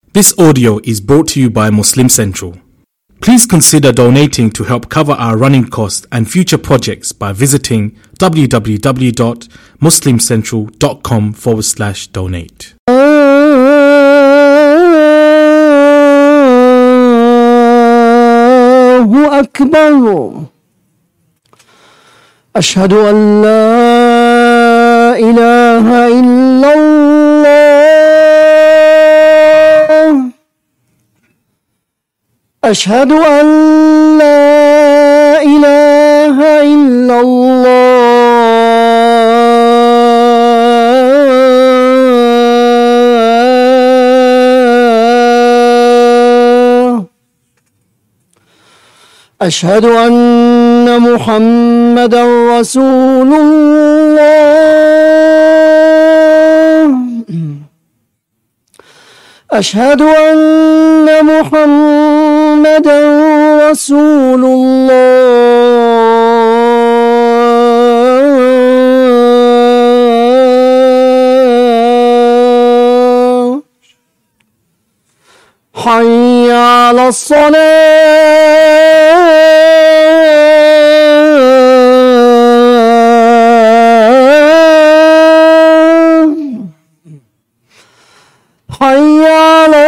This audio is brought to you by Muslim Central. Please consider donating to help cover our running costs and future projects by visiting www.muslimcentral.com/donate. الله أكبر. أشهد أن لا إله إلا الله. أشهد أن لا إله إلا الله. أشهد أن محمدا رسول الله. أشهد أن محمدا رسول الله. حي على الصلاة. حي على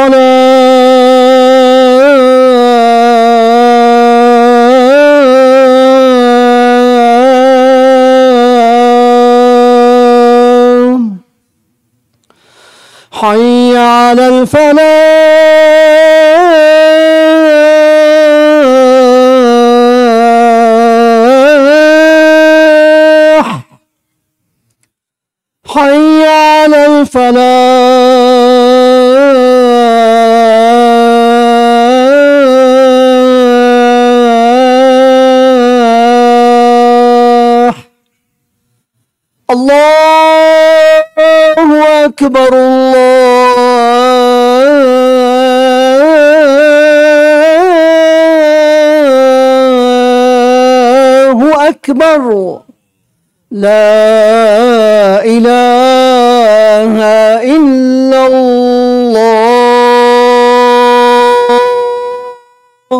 الصلاة. حي على الفلاح. حي على الفلاح. الله أكبر. الله أكبر. لا إله إلا الله.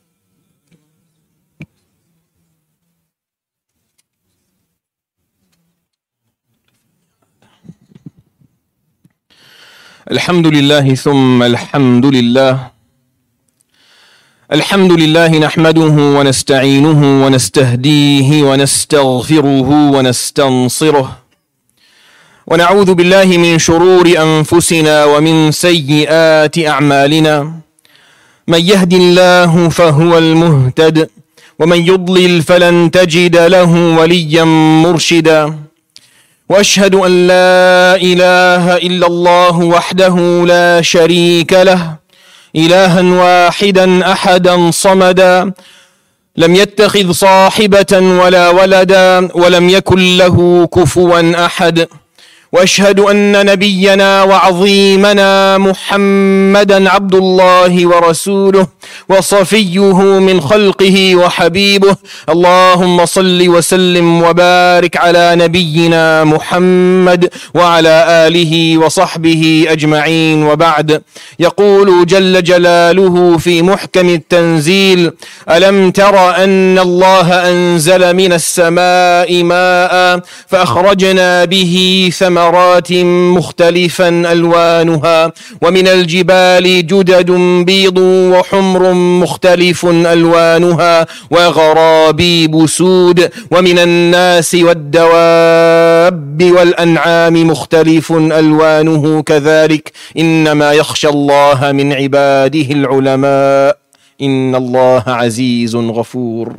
الحمد لله ثم الحمد لله. الحمد لله نحمده ونستعينه ونستهديه ونستغفره ونستنصره، ونعوذ بالله من شرور أنفسنا ومن سيئات أعمالنا. من يهد الله فهو المهتد، ومن يضلل فلن تجد له وليا مرشدا. وأشهد أن لا إله إلا الله وحده لا شريك له، إلها واحدا أحدا صمدا، لم يتخذ صاحبة ولا ولدا، ولم يكن له كفوا أحد. وأشهد أن نبينا وعظيمنا محمدا عبد الله ورسوله وصفيه من خلقه وحبيبه. اللهم صل وسلم وبارك على نبينا محمد وعلى آله وصحبه أجمعين، وبعد. يقول جل جلاله في محكم التنزيل: ألم تر أن الله أنزل من السماء ماء فأخرجنا به ثمرات مختلفا ألوانها، ومن الجبال جدد بيض وحمر مختلف ألوانها وغرابيب سود، ومن الناس والدواب والأنعام مختلف ألوانه كذلك، إنما يخشى الله من عباده العلماء، إن الله عزيز غفور.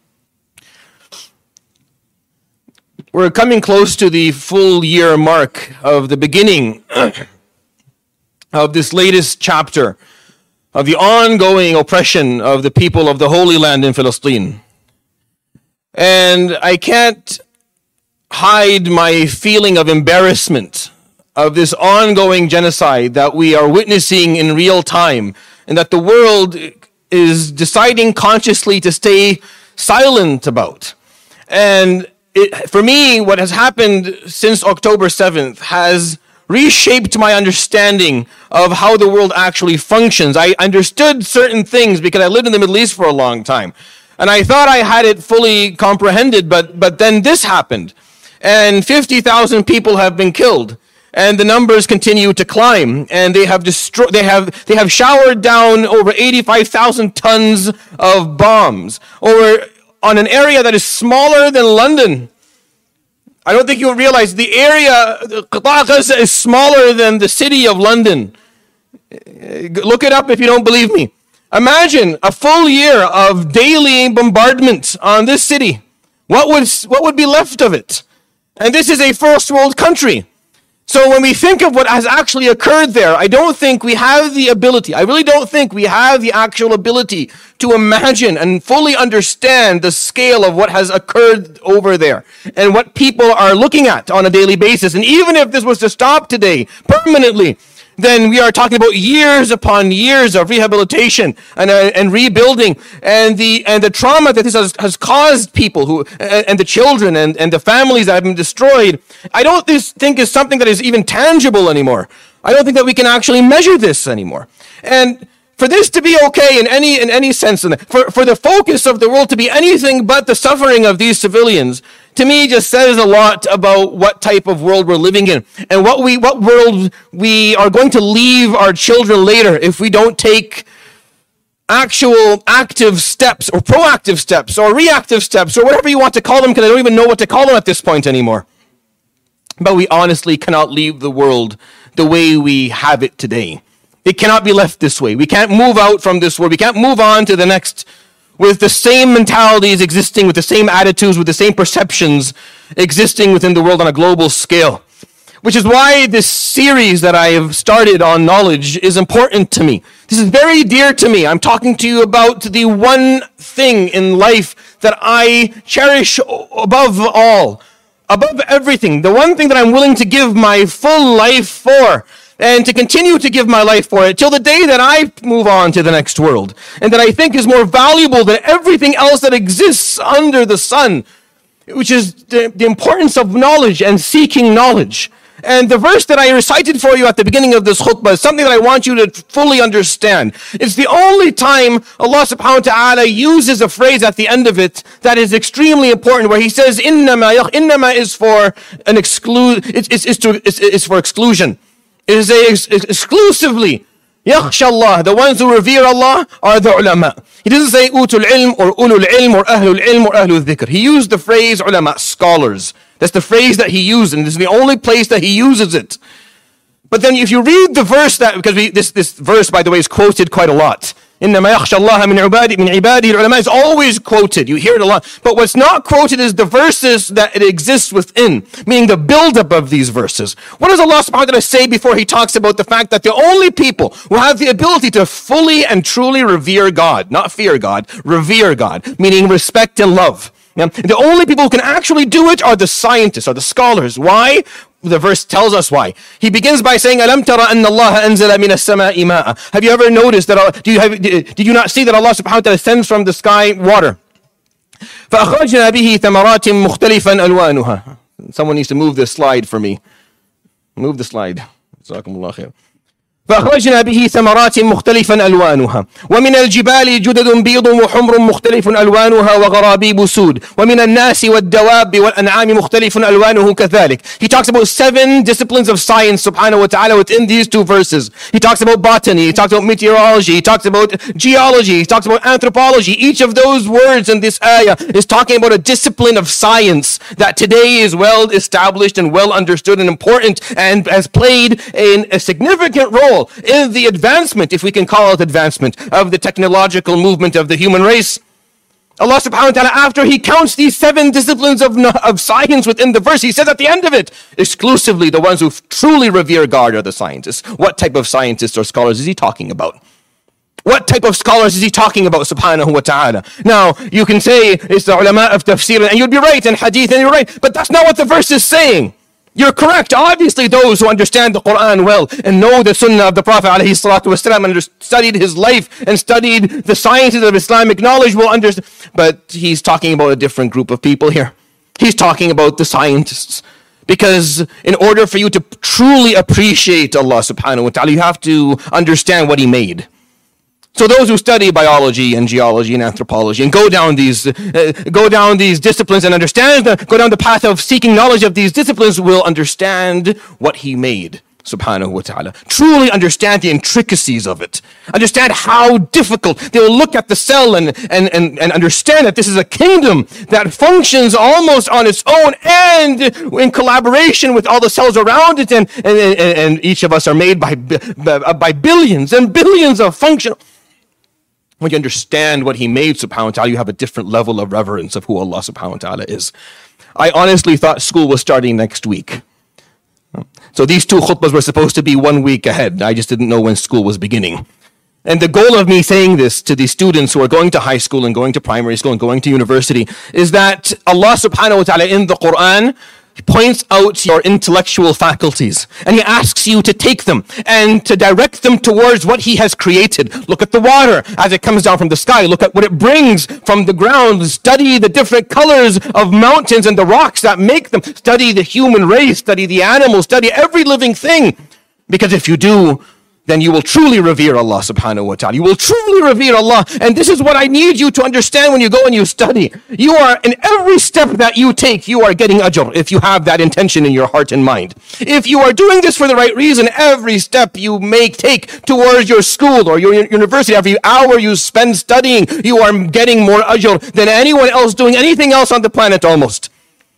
We're coming close to the full year mark of the beginning of this latest chapter of the ongoing oppression of the people of the Holy Land in Palestine. And I can't hide my feeling of embarrassment of this ongoing genocide that we are witnessing in real time, and that the world is deciding consciously to stay silent about. And for me, what has happened since October 7th has reshaped my understanding of how the world actually functions. I understood certain things because I lived in the Middle East for a long time. And I thought I had it fully comprehended, but then this happened. And 50,000 people have been killed. And the numbers continue to climb. And they have showered down over 85,000 tons of bombs on an area that is smaller than London. I don't think you'll realize the area, Qata Gaza, is smaller than the city of London. Look it up if you don't believe me. Imagine a full year of daily bombardment on this city. What would be left of it? And this is a first world country. So when we think of what has actually occurred there, I don't think we have the ability, I really don't think we have the actual ability to imagine and fully understand the scale of what has occurred over there and what people are looking at on a daily basis. And even if this was to stop today permanently, then we are talking about years upon years of rehabilitation and rebuilding, and the trauma that this has caused people and the children and the families that have been destroyed. I don't think is something that is even tangible anymore. I don't think that we can actually measure this anymore. And for this to be okay in any sense, for the focus of the world to be anything but the suffering of these civilians, to me just says a lot about what type of world we're living in and what world we are going to leave our children later if we don't take actual active steps or proactive steps or reactive steps or whatever you want to call them, because I don't even know what to call them at this point anymore. But we honestly cannot leave the world the way we have it today. It cannot be left this way. We can't move out from this world. We can't move on to the next with the same mentalities existing, with the same attitudes, with the same perceptions existing within the world on a global scale. Which is why this series that I have started on knowledge is important to me. This is very dear to me. I'm talking to you about the one thing in life that I cherish above all, above everything. The one thing that I'm willing to give my full life for, and to continue to give my life for it till the day that I move on to the next world, and that I think is more valuable than everything else that exists under the sun, which is the importance of knowledge and seeking knowledge. And the verse that I recited for you at the beginning of this khutbah is something that I want you to fully understand. It's the only time Allah subhanahu wa ta'ala uses a phrase at the end of it that is extremely important, where He says, innama is for an it's for exclusion. It is exclusively yakhsha Allah. The ones who revere Allah are the ulama. He doesn't say utul ilm or ulul ilm or ahlul ilm or ahlul dhikr. He used the phrase ulama, scholars. That's the phrase that he used, and this is the only place that he uses it. But then if you read the verse this verse, by the way, is quoted quite a lot. إِنَّمَا يَخْشَى اللَّهَ مِنْ عِبَادِهِ الْعُلَمَاء is always quoted. You hear it a lot. But what's not quoted is the verses that it exists within, meaning the build-up of these verses. What does Allah subhanahu wa ta'ala say before He talks about the fact that the only people who have the ability to fully and truly revere God, not fear God, revere God, meaning respect and love. Now, the only people who can actually do it are the scientists, are the scholars. Why? The verse tells us why. He begins by saying, "Alam tara anna Allah anzala min as-sama'i ma'a." Have you ever noticed that? Did you not see that Allah subhanahu wa ta'ala sends from the sky water? فَأَخْرَجْنَا بِهِ ثَمَرَاتٍ مُخْتَلِفًا أَلْوَانُهَا. Someone needs to move this slide for me. Move the slide. جزاكم الله خير. فأخرجنا به ثمرات مختلفا ألوانها ومن الجبال جدد بيض وحمر مختلف ألوانها وغرابيب سود ومن الناس والدواب والأنعام مختلف ألوانه كذلك. He talks about 7 disciplines of science subhanahu wa ta'ala within these 2 verses. He talks about botany, he talks about meteorology, he talks about geology, he talks about anthropology. Each of those words in this ayah is talking about a discipline of science that today is well established and well understood and important and has played a significant role in the advancement, if we can call it advancement, of the technological movement of the human race. Allah subhanahu wa ta'ala, after He counts these 7 disciplines of science within the verse, He says at the end of it, exclusively the ones who truly revere God are the scientists. What type of scientists or scholars is He talking about? What type of scholars is He talking about, subhanahu wa ta'ala? Now, you can say it's the ulama of tafsir, and you'd be right, and hadith, and you're right, but that's not what the verse is saying. You're correct. Obviously, those who understand the Quran well and know the Sunnah of the Prophet ﷺ and studied his life and studied the sciences of Islamic knowledge will understand. But he's talking about a different group of people here. He's talking about the scientists. Because in order for you to truly appreciate Allah subhanahu wa ta'ala, you have to understand what He made. So those who study biology and geology and anthropology and go down these disciplines and go down the path of seeking knowledge of these disciplines will understand what He made, subhanahu wa ta'ala. Truly understand the intricacies of it. Understand how difficult. They will look at the cell and understand that this is a kingdom that functions almost on its own and in collaboration with all the cells around it. And each of us are made by billions and billions of functional. When you understand what He made, subhanahu wa ta'ala, you have a different level of reverence of who Allah subhanahu wa ta'ala is. I honestly thought school was starting next week. So these two khutbahs were supposed to be 1 week ahead. I just didn't know when school was beginning. And the goal of me saying this to these students who are going to high school and going to primary school and going to university is that Allah subhanahu wa ta'ala in the Quran points out your intellectual faculties, and He asks you to take them and to direct them towards what He has created. Look at the water as it comes down from the sky. Look at what it brings from the ground. Study the different colors of mountains and the rocks that make them. Study the human race. Study the animals. Study every living thing. Because if you do, then you will truly revere Allah subhanahu wa ta'ala. You will truly revere Allah. And this is what I need you to understand when you go and you study. You are, in every step that you take, you are getting ajr if you have that intention in your heart and mind. If you are doing this for the right reason, every step you take towards your school or your university, every hour you spend studying, you are getting more ajr than anyone else doing anything else on the planet almost.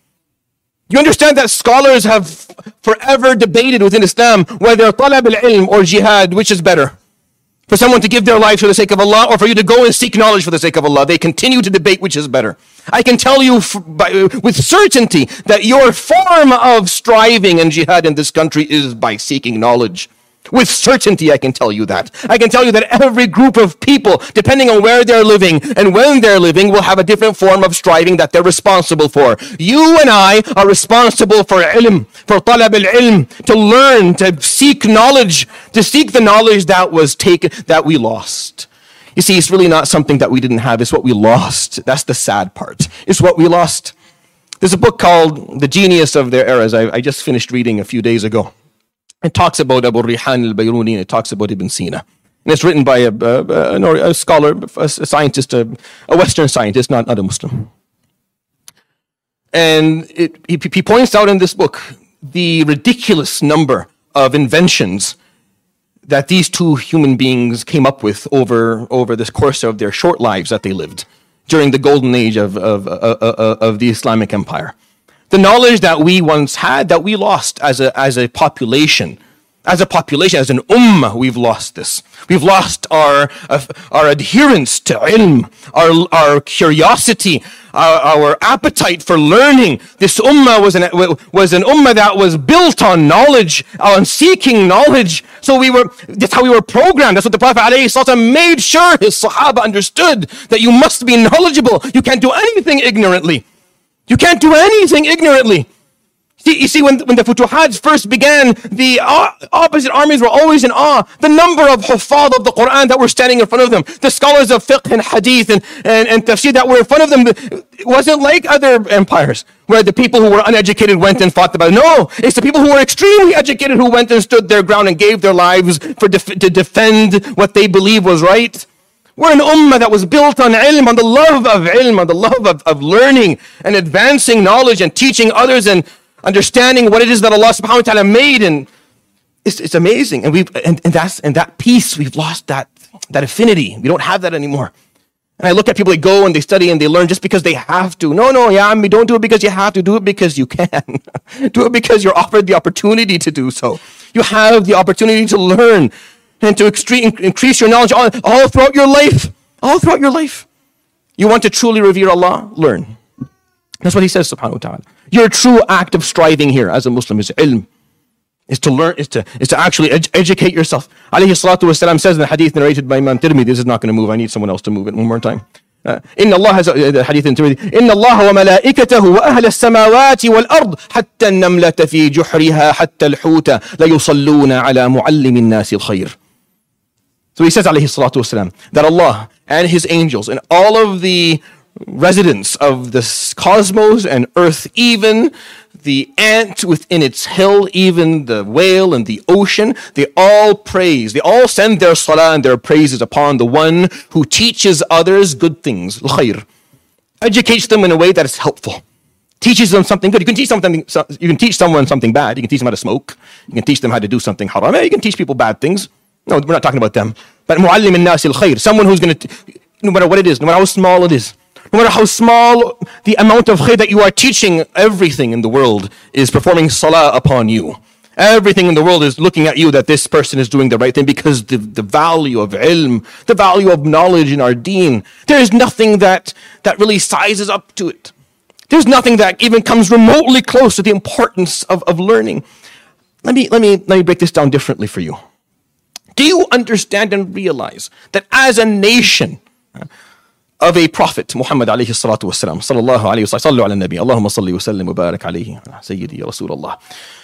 You understand that scholars have forever debated within Islam whether talab al-ilm or jihad, which is better? For someone to give their life for the sake of Allah or for you to go and seek knowledge for the sake of Allah. They continue to debate which is better. I can tell you with certainty that your form of striving and jihad in this country is by seeking knowledge. With certainty, I can tell you that. I can tell you that every group of people, depending on where they're living and when they're living, will have a different form of striving that they're responsible for. You and I are responsible for ilm, for talab al-ilm, to learn, to seek knowledge, to seek the knowledge that was taken, that we lost. You see, it's really not something that we didn't have, it's what we lost. That's the sad part. It's what we lost. There's a book called The Genius of Their Eras. I just finished reading a few days ago. It talks about Abu Rihan al-Bayruni, and it talks about Ibn Sina. And it's written by a scholar, a scientist, a Western scientist, not a Muslim. And he points out in this book the ridiculous number of inventions that these two human beings came up with over this course of their short lives that they lived during the golden age of the Islamic Empire. The knowledge that we once had, that we lost as a population, as an ummah, we've lost this. We've lost our adherence to ilm, our curiosity, our appetite for learning. This ummah was an ummah that was built on knowledge, on seeking knowledge. So that's how we were programmed. That's what the Prophet ﷺ made sure his Sahaba understood, that you must be knowledgeable. You can't do anything ignorantly. You can't do anything ignorantly. You see, when the Futuhats first began, the opposite armies were always in awe. The number of huffaz of the Quran that were standing in front of them, the scholars of fiqh and hadith and tafsir that were in front of them, it wasn't like other empires where the people who were uneducated went and fought about it. No, it's the people who were extremely educated who went and stood their ground and gave their lives to defend what they believed was right. We're an ummah that was built on ilm, on the love of ilm, on the love of learning and advancing knowledge and teaching others and understanding what it is that Allah subhanahu wa ta'ala made. And it's amazing. And that peace, we've lost that affinity. We don't have that anymore. And I look at people that go and they study and they learn just because they have to. No, don't do it because you have to. Do it because you can. Do it because you're offered the opportunity to do so. You have the opportunity to learn and to increase your knowledge all throughout your life. All throughout your life. You want to truly revere Allah? Learn. That's what He says, subhanahu wa ta'ala. Your true act of striving here as a Muslim is ilm. Is to learn, is to actually educate yourself. Alayhi salatu wasalam says in the hadith narrated by Imam Tirmidhi, this is not going to move, I need someone else to move it one more time. إن الله has the hadith in Tirmidhi. إن الله وملائكته وأهل السماوات والأرض حتى النملة في جحرها حتى الحوت ليصلون على معلم الناس الخير. So he says, alayhi salatu wasalam, that Allah and His angels and all of the residents of this cosmos and earth, even the ant within its hill, even the whale and the ocean, they all praise, they all send their salah and their praises upon the one who teaches others good things, al-khair, educates them in a way that is helpful, teaches them something good. You can teach someone something bad. You can teach them how to smoke. You can teach them how to do something haram. You can teach people bad things. No, we're not talking about them. But mu'allim al-nas al-khair, someone who's going to, no matter what it is, no matter how small it is, no matter how small the amount of khair that you are teaching, everything in the world is performing salah upon you. Everything in the world is looking at you that this person is doing the right thing, because the value of ilm, the value of knowledge in our deen, there is nothing that really sizes up to it. There's nothing that even comes remotely close to the importance of learning. Let me break this down differently for you. Do you understand and realize that as a nation of a prophet, Muhammad alayhi salatu wasalam, sallallahu alayhi wa sallam, sallu ala nabi, Allahumma salli wa sallim wa barak alayhi, Sayyidi ya Rasulullah,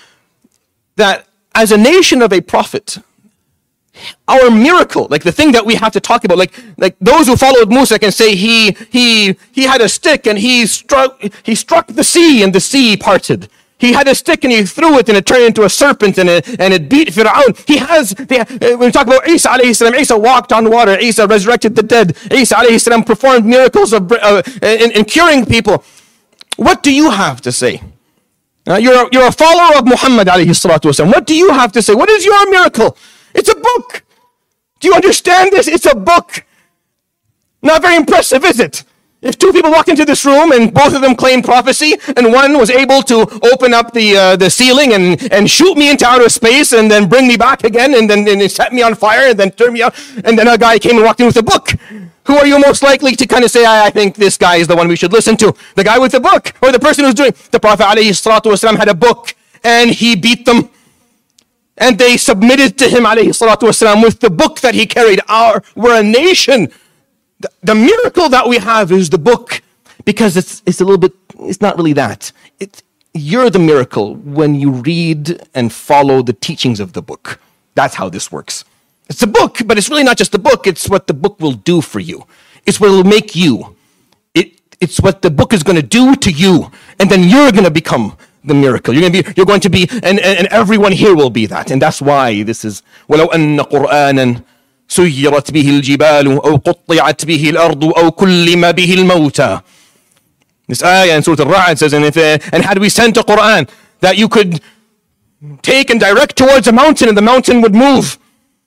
that as a nation of a prophet, our miracle, like the thing that we have to talk about, like those who followed Musa can say he had a stick and he struck the sea and the sea parted. He had a stick and he threw it and it turned into a serpent and it beat Fir'aun. When we talk about Isa alayhi salam, Isa walked on water. Isa resurrected the dead. Isa alayhi salam performed miracles in curing people. What do you have to say? You're a follower of Muhammad alayhi salatu wasalam. What do you have to say? What is your miracle? It's a book. Do you understand this? It's a book. Not very impressive, is it? If two people walked into this room and both of them claimed prophecy, and one was able to open up the ceiling and shoot me into outer space and then bring me back again and then set me on fire and then turn me out, and then a guy came and walked in with a book, who are you most likely to kind of say, I think this guy is the one we should listen to? The guy with the book, or the person who's doing? The Prophet ﷺ had a book and he beat them. And they submitted to him ﷺ with the book that he carried. We're a nation. The miracle that we have is the book, because it's a little bit, it's not really that. You're the miracle when you read and follow the teachings of the book. That's how this works. It's a book, but it's really not just the book. It's what the book will do for you. It's what it'll make you. It's what the book is going to do to you. And then you're going to become the miracle. You're going to be, and everyone here will be that. And that's why this is, وَلَوْ أَنَّ قُرْآنًا سُيِّرَتْ بِهِ الْجِبَالُ أَوْ قُطِّعَتْ بِهِ الْأَرْضُ أَوْ كُلِّمَ بِهِ الْمَوْتَى. This ayah in Surah Al-Ra'd says, and had we sent a Quran that you could take and direct towards a mountain and the mountain would move.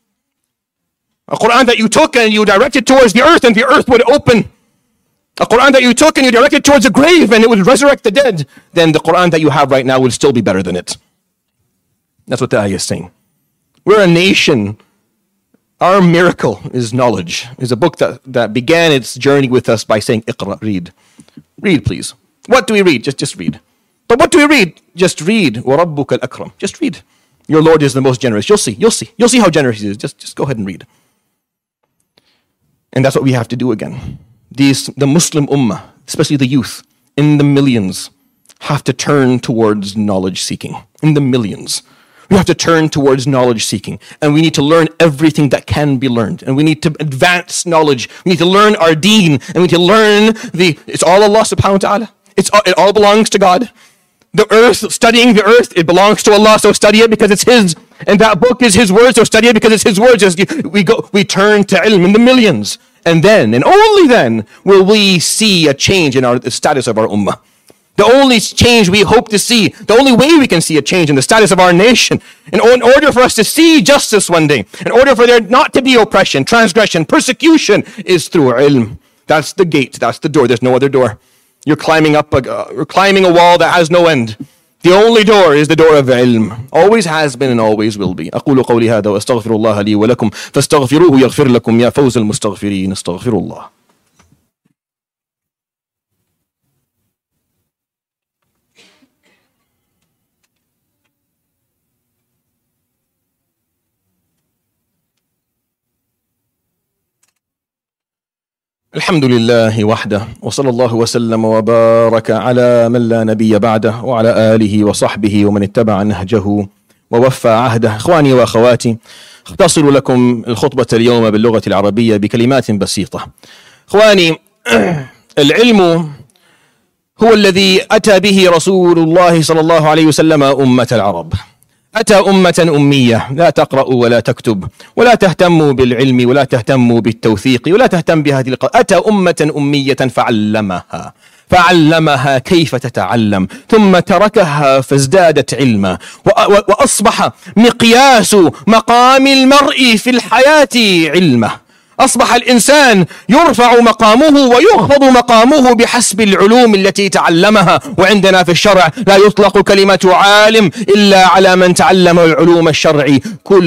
A Quran that you took and you directed towards the earth and the earth would open. A Quran that you took and you directed towards a grave and it would resurrect the dead. Then the Quran that you have right now will still be better than it. That's what the ayah is saying. We're a nation. Our miracle is knowledge. Is a book that began its journey with us by saying, Iqra, read. Read, please. What do we read? Just read. But what do we read? Just read. وَرَبُّكَ الْأَكْرَمُ. Just read. Your Lord is the most generous. You'll see. You'll see how generous he is. Just go ahead and read. And that's what we have to do again. The Muslim Ummah, especially the youth, in the millions, have to turn towards knowledge seeking. In the millions. We have to turn towards knowledge seeking. And we need to learn everything that can be learned. And we need to advance knowledge. We need to learn our deen. And we need to learn it's all Allah subhanahu wa ta'ala. It all belongs to God. The earth, studying the earth, it belongs to Allah, so study it because it's His. And that book is His word, so study it because it's His word. We turn to ilm in the millions. And then, and only then, will we see a change in the status of our ummah. The only change we hope to see, the only way we can see a change in the status of our nation, in order for us to see justice one day, in order for there not to be oppression, transgression, persecution, is through ilm. That's the gate, that's the door, there's no other door. You're climbing a wall that has no end. The only door is the door of ilm. Always has been and always will be. أقول قولي هذا وأستغفر الله لي ولكم فاستغفروه يغفر لكم يا فوز المستغفرين استغفر الله. الحمد لله وحده وصلى الله وسلم وبارك على من لا نبي بعده وعلى آله وصحبه ومن اتبع نهجه ووفى عهده. إخواني وأخواتي، أختصر لكم الخطبة اليوم باللغة العربية بكلمات بسيطة. إخواني، العلم هو الذي أتى به رسول الله صلى الله عليه وسلم أمة العرب. أتى أمة أمية لا تقرأ ولا تكتب ولا تهتم بالعلم ولا تهتم بالتوثيق ولا تهتم بهذه أتى أمة أمية فعلمها كيف تتعلم، ثم تركها فازدادت علما، وأصبح مقياس مقام المرء في الحياة علمه. أصبح الإنسان يرفع مقامه ويخفض مقامه بحسب العلوم التي تعلمها. وعندنا في الشرع لا يطلق كلمة عالم إلا على من تعلم العلوم الشرعي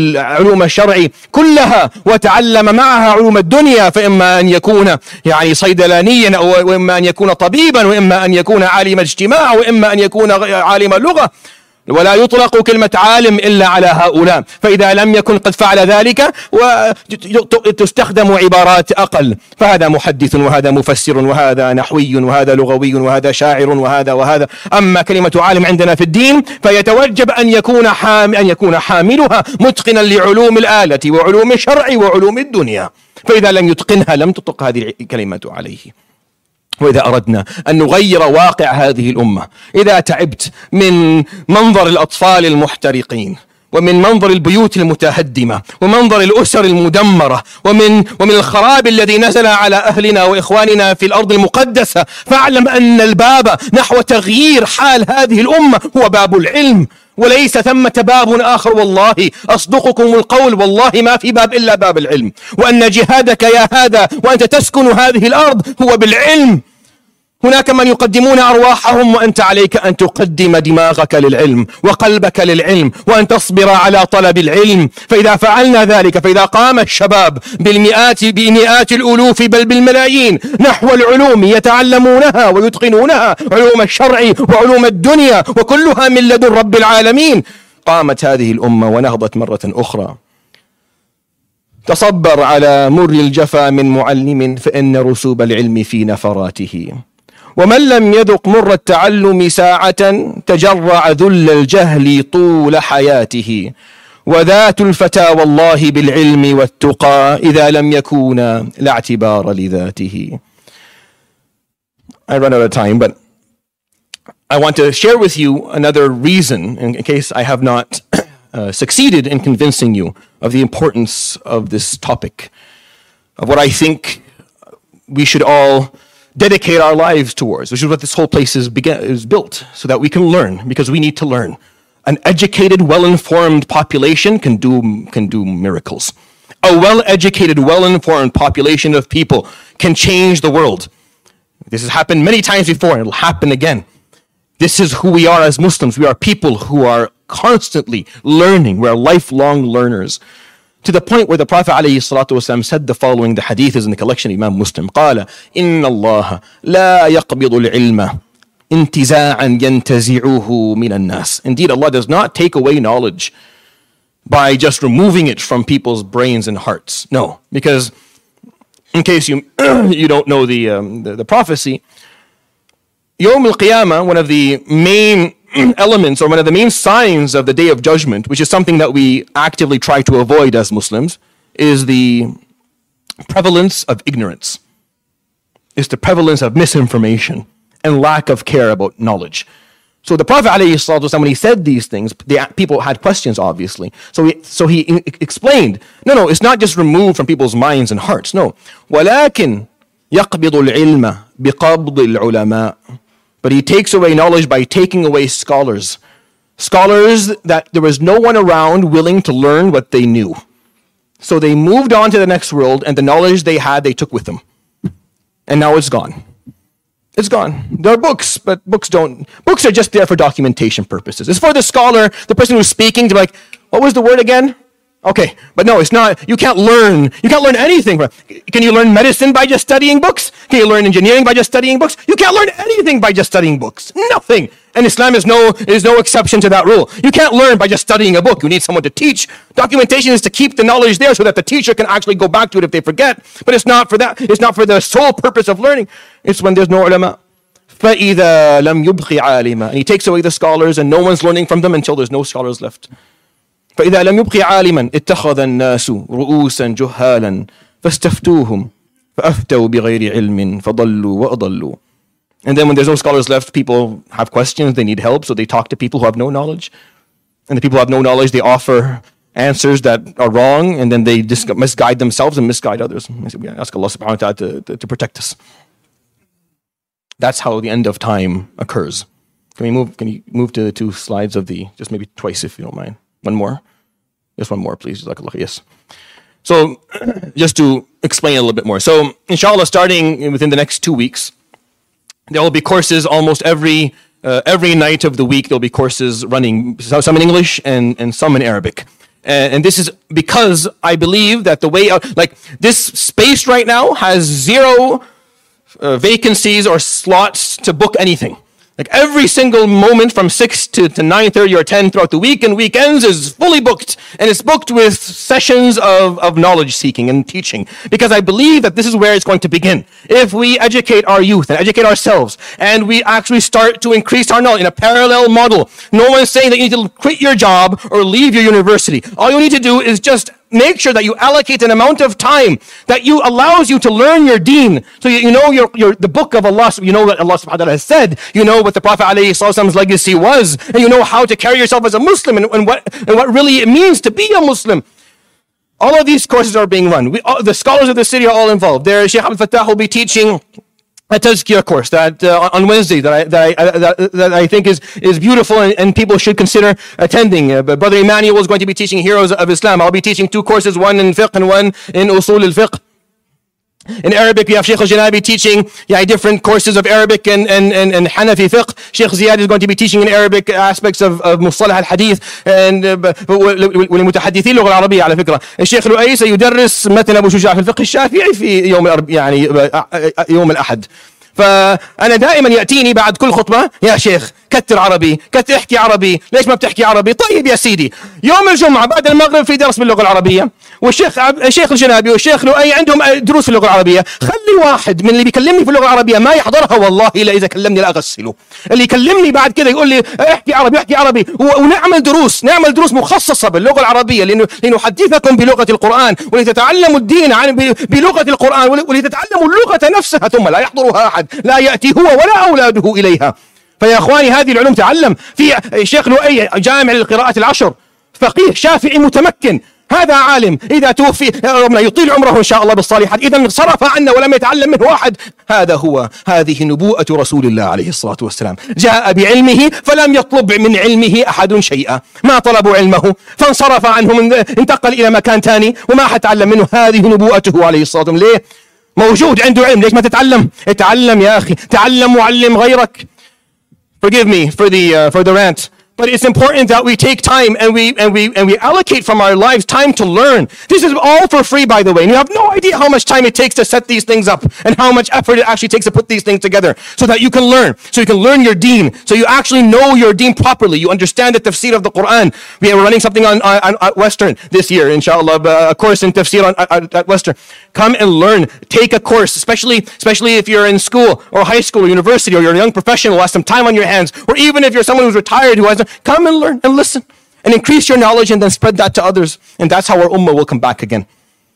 كلها وتعلم معها علوم الدنيا، فإما أن يكون يعني صيدلانيا وإما أن يكون طبيبا وإما أن يكون عالم اجتماع وإما أن يكون عالم لغة. ولا يطلق كلمة عالم إلا على هؤلاء. فإذا لم يكن قد فعل ذلك وتستخدم عبارات أقل، فهذا محدث وهذا مفسر وهذا نحوي وهذا لغوي وهذا شاعر وهذا. أما كلمة عالم عندنا في الدين فيتوجب أن يكون حاملها متقنا لعلوم الآلة وعلوم الشرع وعلوم الدنيا. فإذا لم يتقنها لم تطلق هذه الكلمة عليه. وإذا أردنا أن نغير واقع هذه الأمة، إذا تعبت من منظر الأطفال المحترقين ومن منظر البيوت المتهدمة ومنظر الأسر المدمرة ومن الخراب الذي نزل على أهلنا وإخواننا في الأرض المقدسة، فاعلم أن الباب نحو تغيير حال هذه الأمة هو باب العلم، وليس ثمة باب آخر. والله أصدقكم القول، والله ما في باب إلا باب العلم، وأن جهادك يا هذا وأنت تسكن هذه الأرض هو بالعلم. هناك من يقدمون أرواحهم وأنت عليك أن تقدم دماغك للعلم وقلبك للعلم وأن تصبر على طلب العلم. فإذا فعلنا ذلك، فإذا قام الشباب بمئات الألوف بل بالملايين نحو العلوم يتعلمونها ويتقنونها، علوم الشرع وعلوم الدنيا وكلها من لدن رب العالمين، قامت هذه الأمة ونهضت مرة أخرى. تصبر على مر الجفا من معلم فإن رسوب العلم في نفراته، ومن لم يذق مر التعلم ساعة تجرع ذل الجهل طول حياته، وذات الفتى والله بالعلم والتقى إذا لم يكون لا اعتبار لذاته. I run out of time, but I want to share with you another reason in case I have not succeeded in convincing you of the importance of this topic, of what I think we should all dedicate our lives towards, which is what this whole place is built, so that we can learn, because we need to learn. An educated, well-informed population can do miracles. A well-educated, well-informed population of people can change the world. This has happened many times before, and it'll happen again. This is who we are as Muslims. We are people who are constantly learning. We are lifelong learners. To the point where the Prophet ﷺ said the following, the hadith is in the collection of Imam Muslim. قال إن الله لا يقبض العلم انتزاعا ينتزعه من الناس. Indeed, Allah does not take away knowledge by just removing it from people's brains and hearts. No, because in case you don't know the prophecy, Yawm al-Qiyamah, one of the main elements or one of the main signs of the Day of Judgment, which is something that we actively try to avoid as Muslims, is the prevalence of ignorance. It's the prevalence of misinformation and lack of care about knowledge. So the Prophet ﷺ, when he said these things, people had questions, obviously. So he explained, no, it's not just removed from people's minds and hearts. No. وَلَكِنْ يَقْبِضُ الْعِلْمَ بِقَبْضِ الْعُلَمَاءِ. But he takes away knowledge by taking away scholars. Scholars that there was no one around willing to learn what they knew. So they moved on to the next world, and the knowledge they had, they took with them. And now it's gone. It's gone. There are books, but books are just there for documentation purposes. It's for the scholar, the person who's speaking, to be like, what was the word again? Okay, but no, it's not. You can't learn anything. Can you learn medicine by just studying books? Can you learn engineering by just studying books? You can't learn anything by just studying books. Nothing. And Islam is no exception to that rule. You can't learn by just studying a book. You need someone to teach. Documentation is to keep the knowledge there so that the teacher can actually go back to it if they forget. But it's not for that. It's not for the sole purpose of learning. It's when there's no ulama. فَإِذَا لَمْ يُبْقِ عَالِمًا. And he takes away the scholars and no one's learning from them until there's no scholars left. فإذا لم يبق عالما اتخذ الناس رؤوسا جهالا فاستفتوهم فَأَفْتَوْا بِغَيْرِ عِلْمٍ فَضَلُّوا وَأَضَلُّوا. And then when there's no scholars left, people have questions, they need help, so they talk to people who have no knowledge. And the people who have no knowledge, they offer answers that are wrong, and then they misguide themselves and misguide others. We ask Allah subhanahu wa ta'ala to protect us. That's how the end of time occurs. Can you move to the 2 slides of just maybe twice if you don't mind. One more. Just one more, please. Yes. So, just to explain a little bit more. So, inshallah, starting within the next 2 weeks, there will be courses almost every night of the week. There'll be courses running, some in English and some in Arabic. And this is because I believe that the way out, like this space right now has 0 vacancies or slots to book anything. Like every single moment from 6 to 9:30 or 10 throughout the week and weekends is fully booked. And it's booked with sessions of knowledge seeking and teaching. Because I believe that this is where it's going to begin. If we educate our youth and educate ourselves and we actually start to increase our knowledge in a parallel model, no one's saying that you need to quit your job or leave your university. All you need to do is just make sure that you allocate an amount of time that allows you to learn your deen. So you know the book of Allah, you know what Allah subhanahu wa ta'ala has said, you know what the Prophet ﷺ's legacy was, and you know how to carry yourself as a Muslim and what really it means to be a Muslim. All of these courses are being run. The scholars of the city are all involved. There, Sheikh Abdul Fattah will be teaching a tazkiyah course that on Wednesday that I think is beautiful and people should consider attending. Brother Emmanuel is going to be teaching Heroes of Islam. I'll be teaching 2 courses, one in fiqh and one in usul al-fiqh. In Arabic, we have Sheikh Al-Janabi teaching different courses of Arabic and Hanafi fiqh. Sheikh Ziyad is going to be teaching in Arabic aspects of مصطلح الحديث وللمتحدثين اللغة العربية على فكرة. الشيخ لؤي سيدرس متن أبو شجاع في الفقه الشافعي في يوم الأحد. فأنا دائما يأتيني بعد كل خطبة: يا شيخ كتر عربي، احكي عربي، ليش ما بتحكي عربي؟ طيب يا سيدي، يوم الجمعة بعد المغرب في درس باللغة العربية، والشيخ الجنابي والشيخ لؤي عندهم دروس في اللغة العربية. خلي واحد من اللي بيكلمني في اللغة العربية ما يحضرها، والله إلا إذا كلمني لا أغسله. اللي يكلمني بعد كده يقول لي احكي عربي، ونعمل دروس مخصصة باللغة العربية لنحدثكم بلغة القرآن ولتتعلموا الدين بلغة القرآن ولتتعلموا اللغة نفسها، ثم لا يحضرها أحد، لا يأتي هو ولا أولاده إليها. فيا إخواني هذه العلوم تعلم. في شيخ لؤي جامع للقراءات العشر، فقيه شافعي متمكن، هذا عالم إذا توفي ربنا يطيل عمره إن شاء الله بالصالحات، إذا انصرف عنا ولم يتعلم منه أحد. هذه نبوءة رسول الله عليه الصلاة والسلام، جاء بعلمه فلم يطلب من علمه أحد شيئا، ما طلبوا علمه فانصرف عنهم، انتقل إلى مكان ثاني وما حتعلم منه. هذه نبوءته عليه الصلاة والسلام. ليه؟ موجود عنده علم، ليش ما تتعلم؟ اتعلم يا أخي، تعلم وعلم غيرك. Forgive me for the rant. But it's important that we take time and we allocate from our lives time to learn. This is all for free, by the way. And you have no idea how much time it takes to set these things up and how much effort it actually takes to put these things together so that you can learn. So you can learn your deen. So you actually know your deen properly. You understand the tafsir of the Quran. We are running something on Western this year, inshallah, a course in tafsir at Western. Come and learn. Take a course, especially if you're in school or high school or university or you're a young professional who has some time on your hands, or even if you're someone who's retired who has come and learn and listen and increase your knowledge and then spread that to others. And that's how our ummah will come back again.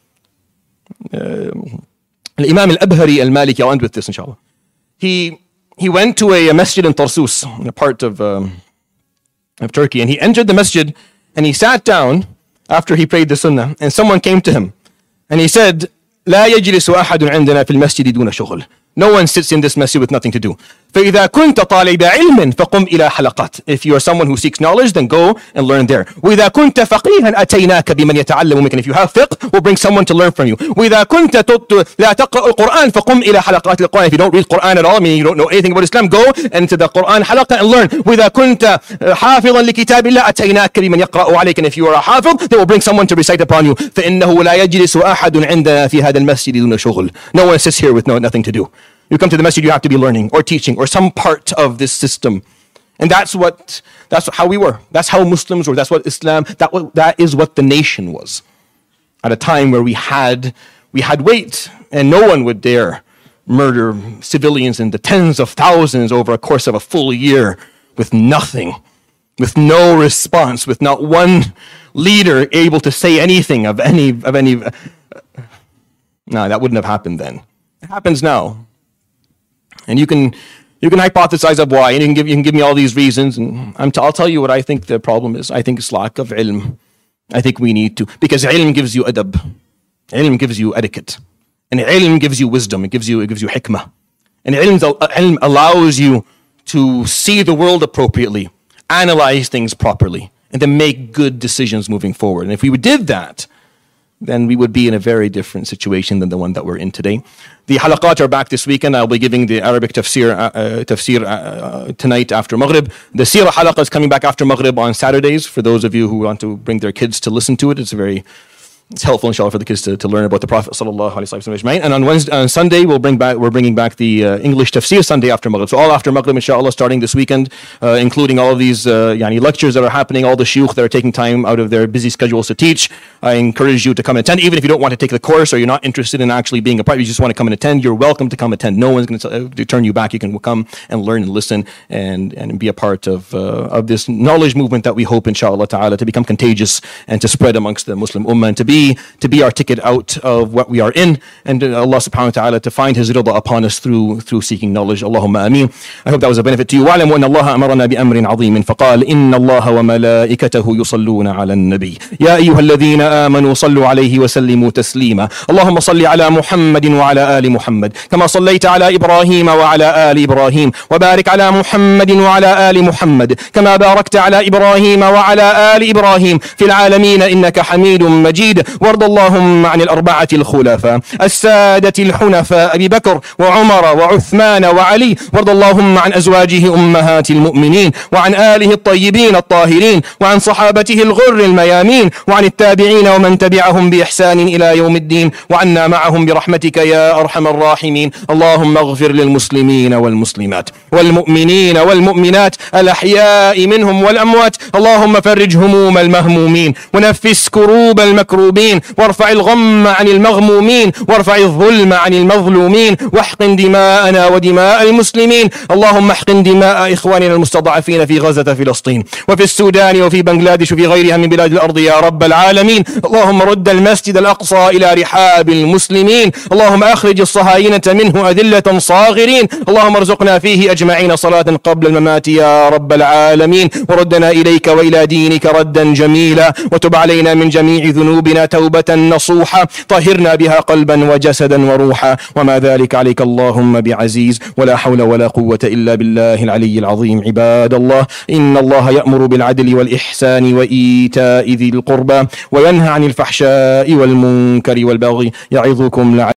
Imam al-Abhari al-Maliki, I'll end with this inshallah. He went to a masjid in Tarsus, a part of Turkey, and he entered the masjid and he sat down after he prayed the sunnah, and someone came to him and he said, لا يجلس أحد عندنا في المسجد دون شغل. No one sits in this masjid with nothing to do. فإذا كنت طالب علم فقم إلى حلقات. If you are someone who seeks knowledge, then go and learn there. وإذا كنت فقيها أتيناك بمن يتعلم منك. And if you have fiqh, we'll bring someone to learn from you. وإذا كنت لا تقرأ القرآن فقم إلى حلقات القرآن. If you don't read Quran at all, meaning you don't know anything about Islam, go into the Quran حلقة and learn. وإذا كنت حافظا لكتاب الله أتيناك بمن يقرأ عليك. And if you are a حافظ, they will bring someone to recite upon you. فإنه لا يجلس أحد عندنا في هذا المسجد دون شغل. No one sits here with nothing to do. You come to the masjid, you have to be learning or teaching or some part of this system. And that's how we were. That's how Muslims were. That's what Islam, that is what the nation was. At a time where we had weight and no one would dare murder civilians in the tens of thousands over a course of a full year with nothing, with no response, with not one leader able to say anything of any No, that wouldn't have happened then. It happens now. And you can hypothesize of why, and you can give me all these reasons, and I'll tell you what I think the problem is. I think it's lack of ilm. I think we need to, because ilm gives you adab, ilm gives you etiquette, and ilm gives you wisdom. It gives you hikmah, and ilm allows you to see the world appropriately, analyze things properly, and then make good decisions moving forward. And if we did that, then we would be in a very different situation than the one that we're in today. The halaqat are back this weekend. I'll be giving the Arabic tafsir tonight after Maghrib. The Seerah halaqa is coming back after Maghrib on Saturdays for those of you who want to bring their kids to listen to it. It's helpful, inshallah, for the kids to learn about the Prophet sallallahu alaihi wasallam. And on Sunday, we're bringing back the English tafsir Sunday after Maghrib. So all after Maghrib, inshallah, starting this weekend, including all of these lectures that are happening, all the shuyukh that are taking time out of their busy schedules to teach. I encourage you to come and attend, even if you don't want to take the course or you're not interested in actually being a part. You just want to come and attend. You're welcome to come attend. No one's going to turn you back. You can come and learn and listen and be a part of this knowledge movement that we hope, inshallah ta'ala, to become contagious and to spread amongst the Muslim ummah and to be our ticket out of what we are in, and Allah subhanahu wa ta'ala to find His rida upon us through seeking knowledge. Allahumma ameen. I hope that was a benefit to you. وَاعْلَمُوا أَنَّ اللَّهَ أَمَرَنَا بِأَمْرٍ عَظِيمٍ فَقَالَ إِنَّ اللَّهَ وَمَلَائِكَتَهُ يُصَلُّونَ عَلَى النَّبِيِّ يَا أَيُّهَا الَّذِينَ آمَنُوا صَلُّوا عَلَيْهِ وَسَلِّمُوا تَسْلِيمًا اللهم صل على محمد وعلى آل محمد كما صليت على إبراهيم وعلى آل إبراهيم وبارك على محمد وعلى آل محمد كما باركت على إبراهيم وعلى آل إبراهيم في العالمين إنك حميد مجيد. وارض اللهم عن الأربعة الخلفاء السادة الحنفاء أبي بكر وعمر وعثمان وعلي. وارض اللهم عن أزواجه أمهات المؤمنين وعن آله الطيبين الطاهرين وعن صحابته الغر الميامين وعن التابعين ومن تبعهم بإحسان إلى يوم الدين وعنا معهم برحمتك يا أرحم الراحمين. اللهم اغفر للمسلمين والمسلمات والمؤمنين والمؤمنات الأحياء منهم والأموات. اللهم فرج هموم المهمومين ونفس كروب المكروبين وارفع الغم عن المغمومين وارفع الظلم عن المظلومين واحقن دماءنا ودماء المسلمين. اللهم احقن دماء إخواننا المستضعفين في غزة فلسطين وفي السودان وفي بنغلاديش وفي غيرها من بلاد الأرض يا رب العالمين. اللهم رد المسجد الأقصى إلى رحاب المسلمين. اللهم أخرج الصهاينة منه أذلة صاغرين. اللهم ارزقنا فيه أجمعين صلاة قبل الممات يا رب العالمين. وردنا إليك وإلى دينك ردا جميلا وتب علينا من جميع ذنوبنا توبة نصوحا طهرنا بها قلبا وجسدا وروحا وما ذلك عليك اللهم بعزيز ولا حول ولا قوة إلا بالله العلي العظيم. عباد الله إن الله يأمر بالعدل والإحسان وإيتاء ذي القربى وينهى عن الفحشاء والمنكر والبغي يعظكم لعلكم